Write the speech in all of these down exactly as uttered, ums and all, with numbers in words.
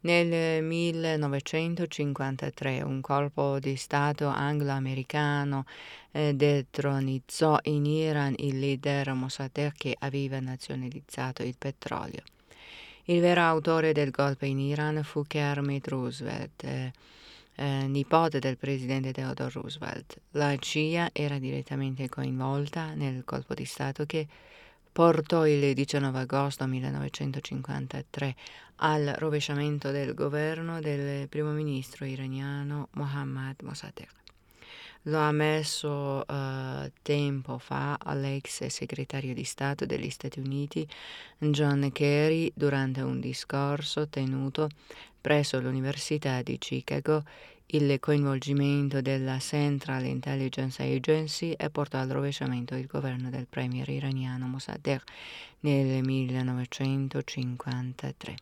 Nel millenovecentocinquantatré un colpo di stato anglo-americano eh, detronizzò in Iran il leader Mossadegh che aveva nazionalizzato il petrolio. Il vero autore del golpe in Iran fu Kermit Roosevelt, eh, eh, nipote del presidente Theodore Roosevelt. La C I A era direttamente coinvolta nel colpo di stato che portò il diciannove agosto millenovecentocinquantatré al rovesciamento del governo del primo ministro iraniano Mohammad Mossadegh. Lo ha ammesso eh, tempo fa all'ex segretario di Stato degli Stati Uniti John Kerry durante un discorso tenuto presso l'Università di Chicago. Il coinvolgimento della Central Intelligence Agency e portò al rovesciamento del governo del premier iraniano Mossadegh nel millenovecentocinquantatré.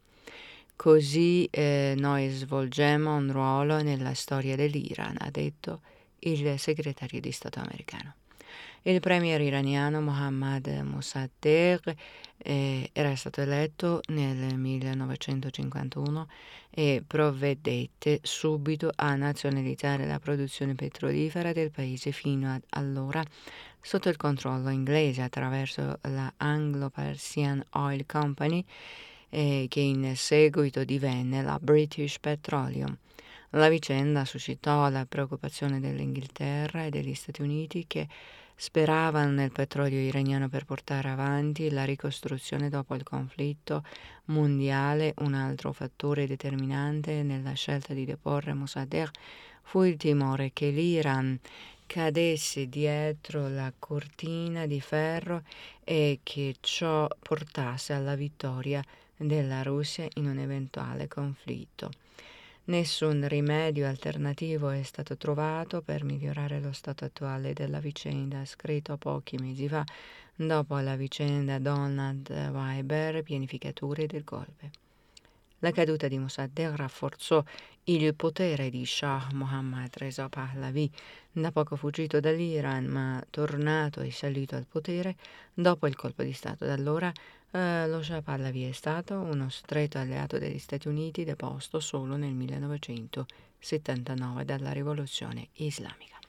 Così eh, noi svolgemmo un ruolo nella storia dell'Iran, ha detto il segretario di Stato americano. Il premier iraniano Mohammad Mossadegh eh, era stato eletto nel millenovecentocinquantuno e provvedette subito a nazionalizzare la produzione petrolifera del paese fino ad allora sotto il controllo inglese attraverso la Anglo-Persian Oil Company eh, che in seguito divenne la British Petroleum. La vicenda suscitò la preoccupazione dell'Inghilterra e degli Stati Uniti che speravano nel petrolio iraniano per portare avanti la ricostruzione dopo il conflitto mondiale. Un altro fattore determinante nella scelta di deporre Mossadegh fu il timore che l'Iran cadesse dietro la cortina di ferro e che ciò portasse alla vittoria della Russia in un eventuale conflitto. Nessun rimedio alternativo è stato trovato per migliorare lo stato attuale della vicenda, ha scritto pochi mesi fa, dopo la vicenda Donald Weiber, pianificatore del golpe. La caduta di Mossadegh rafforzò il potere di Shah Mohammad Reza Pahlavi, da poco fuggito dall'Iran ma tornato e salito al potere dopo il colpo di Stato. Da allora eh, lo Shah Pahlavi è stato uno stretto alleato degli Stati Uniti, deposto solo nel millenovecentosettantanove dalla rivoluzione islamica.